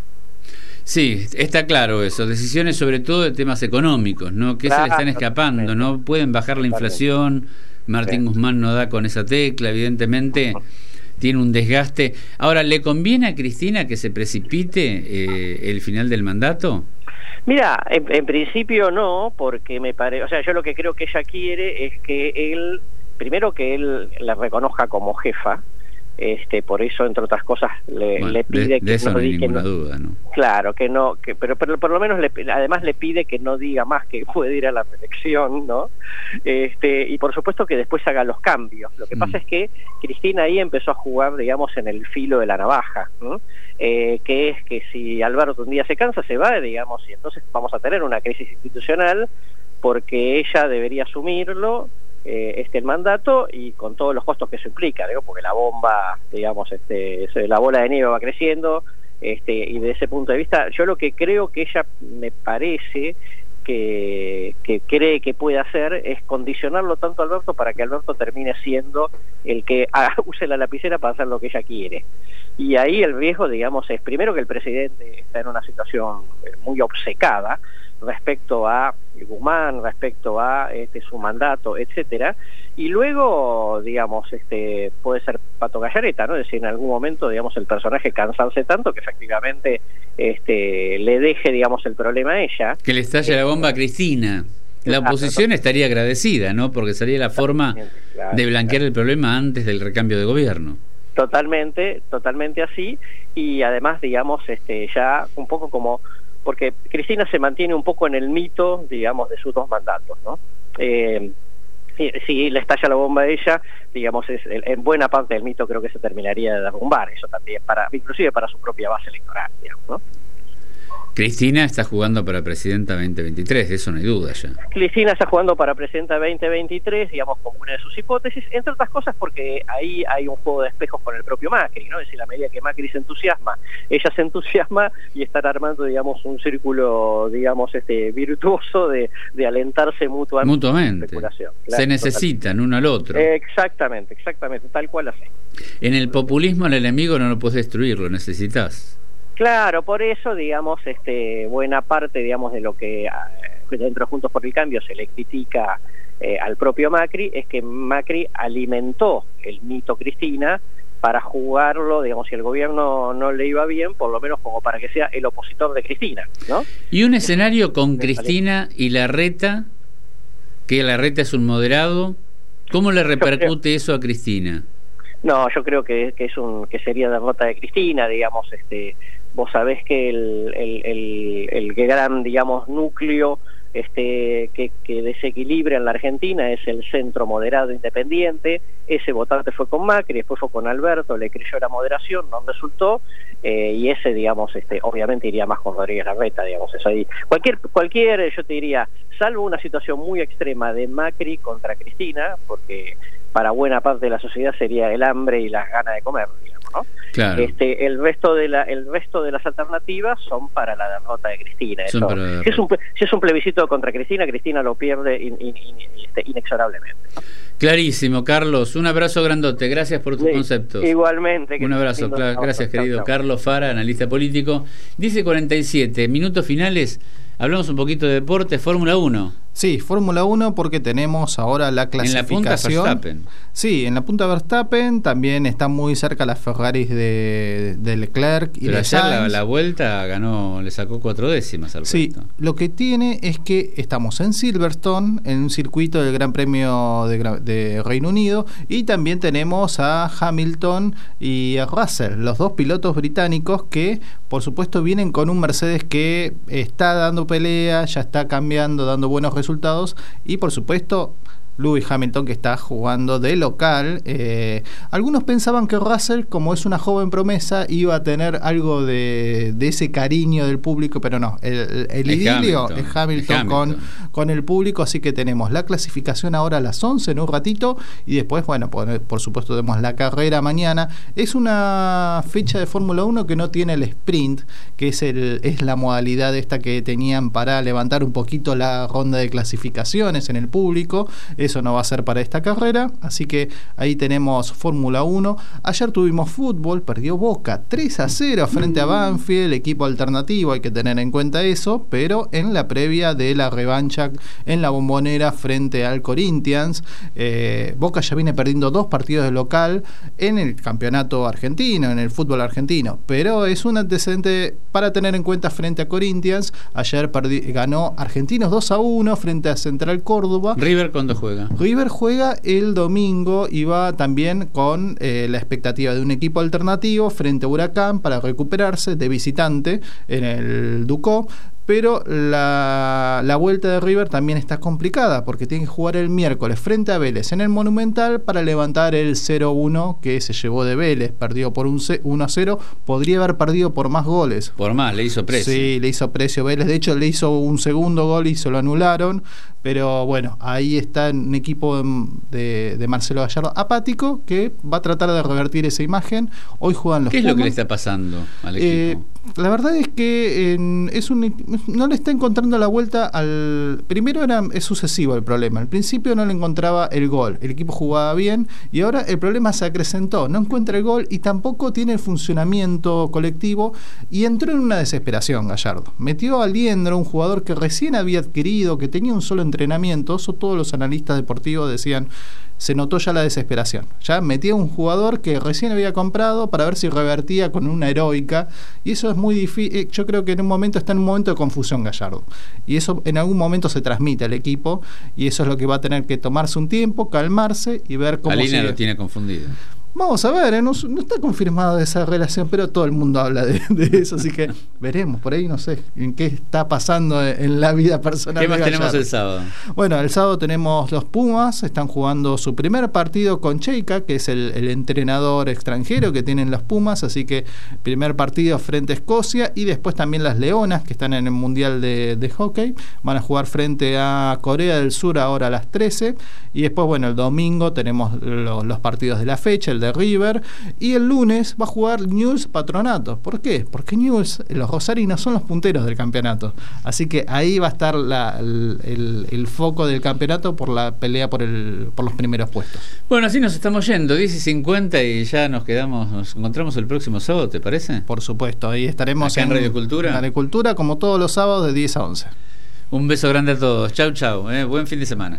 [SPEAKER 8] Sí, está claro eso, decisiones sobre todo de temas económicos, ¿no? Que claro, se le están escapando, no pueden bajar la inflación, Martín sí. Guzmán no da con esa tecla, evidentemente uh-huh. tiene un desgaste. Ahora, ¿le conviene a Cristina que se precipite eh, el final del mandato?
[SPEAKER 14] Mira, en, en principio no, porque me parece, o sea, yo lo que creo que ella quiere es que él, primero que él la reconozca como jefa. Este, por eso, entre otras cosas, le, bueno, le pide
[SPEAKER 8] de,
[SPEAKER 14] que
[SPEAKER 8] de eso
[SPEAKER 14] no
[SPEAKER 8] no hay
[SPEAKER 14] diga,
[SPEAKER 8] ninguna
[SPEAKER 14] no,
[SPEAKER 8] duda, ¿no?
[SPEAKER 14] Claro, que no, que, pero, pero por lo menos le, además le pide que no diga más que puede ir a la reelección, ¿no? Este, y por supuesto que después haga los cambios. Lo que mm. pasa es que Cristina ahí empezó a jugar, digamos, en el filo de la navaja, ¿no? Eh, que es que si Alberto un día se cansa, se va, digamos, y entonces vamos a tener una crisis institucional porque ella debería asumirlo. Eh, este el mandato y con todos los costos que eso implica, digo, porque la bomba, digamos, este, la bola de nieve va creciendo, este, y de ese punto de vista, yo lo que creo que ella me parece que, que cree que puede hacer es condicionarlo tanto a Alberto para que Alberto termine siendo el que haga, use la lapicera para hacer lo que ella quiere. Y ahí el riesgo, digamos, es primero que el presidente está en una situación muy obcecada respecto a Guzmán, respecto a este su mandato, etcétera, Y luego, digamos, este puede ser Pato Gallareta, ¿no? Es decir, en algún momento, digamos, el personaje cansarse tanto que efectivamente este le deje, digamos, el problema a ella.
[SPEAKER 8] Que le estalle eh, la bomba a Cristina. La oposición estaría agradecida, ¿no? Porque sería la forma claro, de blanquear claro. el problema antes del recambio de gobierno.
[SPEAKER 14] Totalmente, totalmente así. Y además, digamos, este ya un poco como... Porque Cristina se mantiene un poco en el mito, digamos, de sus dos mandatos, ¿no? Eh, si, si le estalla la bomba a ella, digamos, es, en buena parte del mito creo que se terminaría de derrumbar. Eso también, para inclusive para su propia base electoral, digamos, ¿no?
[SPEAKER 8] Cristina está jugando para presidenta veinte veintitrés, de eso no hay duda ya.
[SPEAKER 14] Cristina está jugando para presidenta veinte veintitrés, digamos, como una de sus hipótesis, entre otras cosas porque ahí hay un juego de espejos con el propio Macri, ¿no? Es decir, a medida que Macri se entusiasma, ella se entusiasma y están armando, digamos, un círculo, digamos, este virtuoso de, de alentarse mutuamente.
[SPEAKER 8] Mutuamente. Especulación. Claro, se necesitan totalmente. Uno al otro.
[SPEAKER 14] Exactamente, exactamente, tal cual así.
[SPEAKER 8] En el populismo al enemigo no lo puedes destruir, lo necesitas.
[SPEAKER 14] Claro, por eso, digamos, este, buena parte, digamos, de lo que dentro de Juntos por el Cambio se le critica eh, al propio Macri es que Macri alimentó el mito Cristina para jugarlo, digamos, si el gobierno no le iba bien, por lo menos como para que sea el opositor de Cristina, ¿no?
[SPEAKER 8] Y un escenario con Cristina y Larreta, que Larreta es un moderado, ¿cómo le repercute eso a Cristina?
[SPEAKER 14] No, yo creo que, que es un que sería derrota de Cristina, digamos, este vos sabés que el, el, el, el gran, digamos, núcleo este que, que desequilibra en la Argentina es el centro moderado independiente. Ese votante fue con Macri, después fue con Alberto, le creyó la moderación, no resultó, eh, y ese, digamos, este obviamente iría más con Rodríguez Larreta, digamos, eso ahí. Cualquier, cualquier, yo te diría, salvo una situación muy extrema de Macri contra Cristina, porque para buena parte de la sociedad sería el hambre y las ganas de comer, digamos, ¿no?
[SPEAKER 8] Claro.
[SPEAKER 14] Este, el resto de la, el resto de las alternativas son para la derrota de Cristina. Eso, para... si, es un, si es un plebiscito contra Cristina, Cristina lo pierde in, in, in, este, inexorablemente.
[SPEAKER 8] Clarísimo, Carlos. Un abrazo grandote. Gracias por tus sí, conceptos.
[SPEAKER 14] Igualmente.
[SPEAKER 8] Un abrazo. Claro, gracias, chao, querido. Chao. Carlos Fara, analista político. Dice cuarenta y siete minutos finales. Hablamos un poquito de deporte, Fórmula uno.
[SPEAKER 9] Sí, Fórmula uno porque tenemos ahora la clasificación. En la punta Verstappen. Sí, en la punta Verstappen también están muy cerca las Ferraris de, de Leclerc y
[SPEAKER 8] Pero
[SPEAKER 9] de
[SPEAKER 8] ayer
[SPEAKER 9] Sainz.
[SPEAKER 8] La, la vuelta ganó, le sacó cuatro décimas al
[SPEAKER 9] Sí,
[SPEAKER 8] resto.
[SPEAKER 9] Lo que tiene es que estamos en Silverstone, en un circuito del Gran Premio de, de Reino Unido, y también tenemos a Hamilton y a Russell, los dos pilotos británicos que, por supuesto, vienen con un Mercedes que está dando pelea, ya está cambiando, dando buenos resultados. resultados y por supuesto Lewis Hamilton que está jugando de local. Eh, algunos pensaban que Russell, como es una joven promesa, iba a tener algo de, de ese cariño del público, pero no, el, el idilio Hamilton, es Hamilton, Hamilton. Con, con el público, así que tenemos la clasificación ahora a las once en un ratito y después, bueno, por, por supuesto tenemos la carrera mañana. Es una fecha de Fórmula uno que no tiene el sprint, que es, el, es la modalidad esta que tenían para levantar un poquito la ronda de clasificaciones en el público. Eso no va a ser para esta carrera, así que ahí tenemos Fórmula uno. Ayer tuvimos fútbol, perdió Boca tres a cero frente a Banfield, equipo alternativo, hay que tener en cuenta eso, pero en la previa de la revancha en la Bombonera frente al Corinthians. eh, Boca ya viene perdiendo dos partidos de local en el campeonato argentino, en el fútbol argentino, pero es un antecedente para tener en cuenta frente a Corinthians. Ayer perdi- ganó Argentinos dos a uno frente a Central Córdoba.
[SPEAKER 8] River, ¿cuándo juega?
[SPEAKER 9] River juega el domingo y va también con eh, la expectativa de un equipo alternativo frente a Huracán para recuperarse de visitante en el Ducó. Pero la, la vuelta de River también está complicada porque tiene que jugar el miércoles frente a Vélez en el Monumental para levantar el cero uno que se llevó de Vélez. Perdió por un uno a cero, podría haber perdido por más goles.
[SPEAKER 8] Por más, le hizo precio.
[SPEAKER 9] Sí, le hizo precio Vélez. De hecho, le hizo un segundo gol y se lo anularon. Pero bueno, ahí está un equipo de, de Marcelo Gallardo apático que va a tratar de revertir esa imagen. Hoy juegan los
[SPEAKER 8] ¿Qué
[SPEAKER 9] Pumas.
[SPEAKER 8] es lo que le está pasando al equipo?
[SPEAKER 9] Eh, la verdad es que en, es un, no le está encontrando la vuelta al... Primero era, es sucesivo el problema. Al principio no le encontraba el gol. El equipo jugaba bien y ahora el problema se acrecentó. No encuentra el gol y tampoco tiene el funcionamiento colectivo y entró en una desesperación Gallardo. Metió a Liendro, un jugador que recién había adquirido, que tenía un solo entrenamiento entrenamientos, o todos los analistas deportivos decían, se notó ya la desesperación. Ya metía un jugador que recién había comprado para ver si revertía con una heroica, y eso es muy difícil. Yo creo que en un momento está en un momento de confusión Gallardo, y eso en algún momento se transmite al equipo, y eso es lo que va a tener que tomarse un tiempo, calmarse y ver cómo
[SPEAKER 8] Alina
[SPEAKER 9] sigue.
[SPEAKER 8] lo tiene confundido.
[SPEAKER 9] Vamos a ver, ¿eh? no, no está confirmada esa relación, pero todo el mundo habla de, de eso, así que veremos, por ahí no sé en qué está pasando en la vida personal.
[SPEAKER 8] ¿Qué más
[SPEAKER 9] de
[SPEAKER 8] tenemos
[SPEAKER 9] Gallardo.
[SPEAKER 8] el sábado?
[SPEAKER 9] Bueno, el sábado tenemos los Pumas, están jugando su primer partido con Cheika, que es el, el entrenador extranjero que tienen los Pumas, así que primer partido frente a Escocia, y después también las Leonas, que están en el Mundial de, de Hockey, van a jugar frente a Corea del Sur ahora a las trece, y después, bueno, el domingo tenemos lo, los partidos de la fecha, el de River, y el lunes va a jugar Newell's Patronato. ¿Por qué? Porque Newell's, los rosarinos, son los punteros del campeonato, así que ahí va a estar la, el, el, el foco del campeonato por la pelea por, el, por los primeros puestos.
[SPEAKER 8] Bueno, así nos estamos yendo, diez y cincuenta, y ya nos quedamos, nos encontramos el próximo sábado, ¿te parece?
[SPEAKER 9] Por supuesto, ahí estaremos
[SPEAKER 8] acá en, en Radio Cultura.
[SPEAKER 9] En Radio Cultura, como todos los sábados de diez a once.
[SPEAKER 8] Un beso grande a todos, chau chau, eh. Buen fin de semana.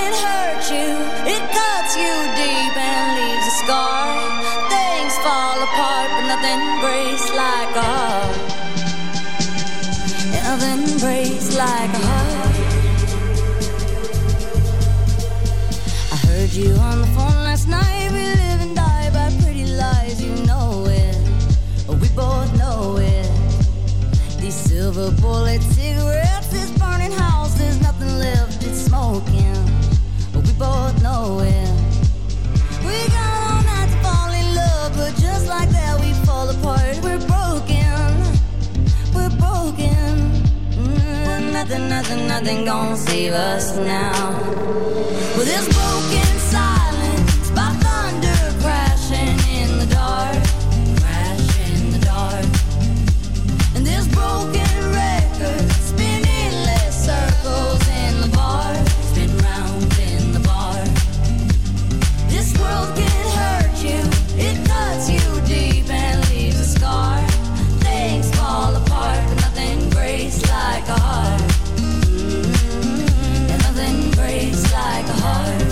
[SPEAKER 15] can hurt you, it cuts you deep and leaves a scar. Things fall apart, but nothing breaks like a heart. Nothing breaks like a heart. I heard you on the phone last night. We live and die by pretty lies, you know it. We both know it. These silver bullet cigarettes, this burning house, there's nothing left, it's smoking. We both know it. We got all night to fall in love, but just like that we fall apart. We're broken, we're broken. Mm, nothing, nothing, nothing gonna save us now. Well, this broken silence by thunder crashing in the dark, crashing in the dark. And this broken record spinning less circles in the bar, spin round in the bar. This world can hurt you, it cuts you deep and leaves a scar. Things fall apart, but nothing breaks like a heart. Mm-hmm. And nothing breaks like a heart.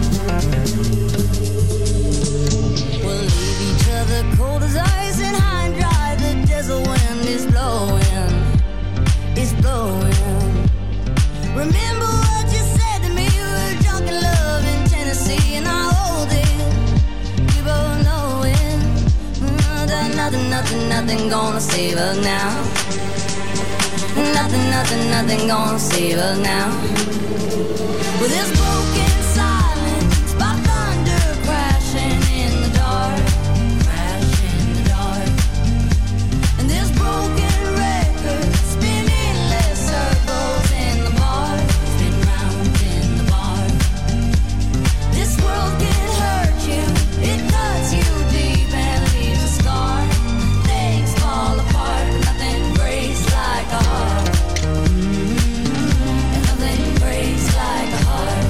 [SPEAKER 15] We'll leave each other cold as ice and high and dry. The desert wind is blowing, it's blowing. Remember what you said to me, we were drunk in love in Tennessee, and I hold it, we both know it. Mm, that nothing, nothing, nothing gonna save us now. Nothing, nothing, nothing gonna save us now. With this broken silence by thunder crashing in the dark, crashing in the dark. And this broken record spinning less circles in the bar, spin round in the bar. This world can hurt you, it cuts you deep and leaves a scar. Things fall apart, but nothing breaks like a heart. Mm-hmm. And nothing breaks like a heart.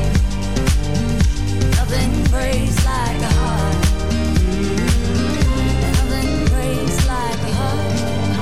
[SPEAKER 15] Nothing breaks like a heart. Mm-hmm. And nothing breaks like a heart.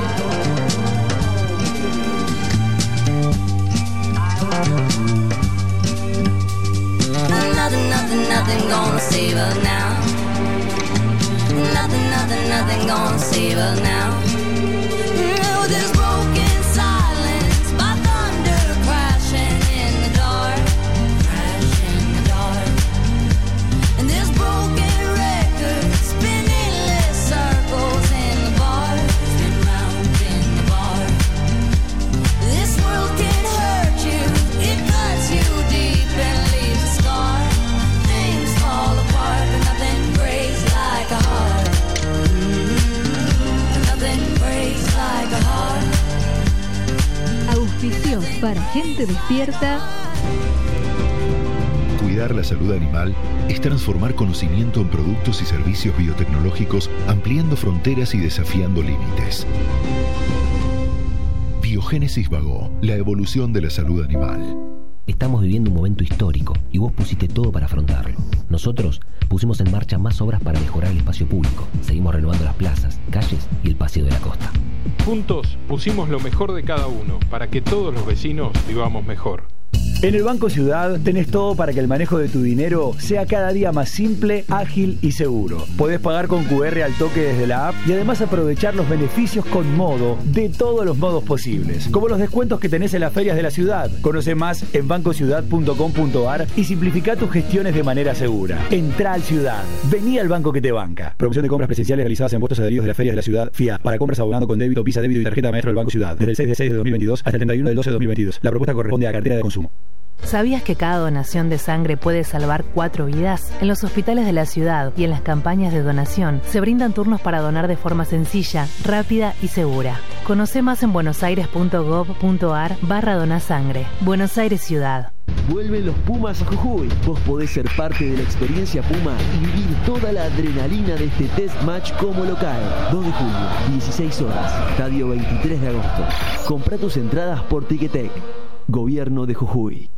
[SPEAKER 15] Nothing, nothing, nothing gonna save us now. Nothing, nothing, nothing gonna save us now. No, this broken silence by thunder crashing in the dark, crashing in the dark. And this broken record spinning less circles in the bar, spin round in the bar. This world can hurt you, it cuts you deep and leaves a scar. Things fall apart, but nothing breaks like a heart. Mm-hmm. Nothing breaks like a heart.
[SPEAKER 1] Auspicio para gente despierta.
[SPEAKER 2] Cuidar la salud animal es transformar conocimiento en productos y servicios biotecnológicos, ampliando fronteras y desafiando límites. Biogénesis Vago, la evolución de la salud animal.
[SPEAKER 3] Estamos viviendo un momento histórico y vos pusiste todo para afrontarlo. Nosotros pusimos en marcha más obras para mejorar el espacio público. Seguimos renovando las plazas, calles y el paseo de la costa.
[SPEAKER 4] Juntos pusimos lo mejor de cada uno para que todos los vecinos vivamos mejor.
[SPEAKER 5] En el Banco Ciudad tenés todo para que el manejo de tu dinero sea cada día más simple, ágil y seguro. Podés pagar con cu erre al toque desde la app y además aprovechar los beneficios con Modo de todos los modos posibles, como los descuentos que tenés en las ferias de la ciudad. Conoce más en banco ciudad punto com punto ar y simplifica tus gestiones de manera segura. Entrá al Ciudad. Vení al banco que te banca. Promoción de compras presenciales realizadas en puestos adheridos de las ferias de la ciudad F I A para compras abonando con débito, Visa, débito y tarjeta maestro del Banco Ciudad. Desde el seis de seis de dos mil veintidós hasta el treinta y uno del doce de dos mil veintidós. La propuesta corresponde a cartera de consumo.
[SPEAKER 6] ¿Sabías que cada donación de sangre puede salvar cuatro vidas? En los hospitales de la ciudad y en las campañas de donación se brindan turnos para donar de forma sencilla, rápida y segura. Conoce más en buenosaires.gov.ar barra donasangre. Buenos Aires Ciudad.
[SPEAKER 7] Vuelven los Pumas a Jujuy. Vos podés ser parte de la experiencia Puma y vivir toda la adrenalina de este test match como local. dos de julio, dieciséis horas, estadio veintitrés de agosto. Comprá tus entradas por Ticketek. Gobierno de Jujuy.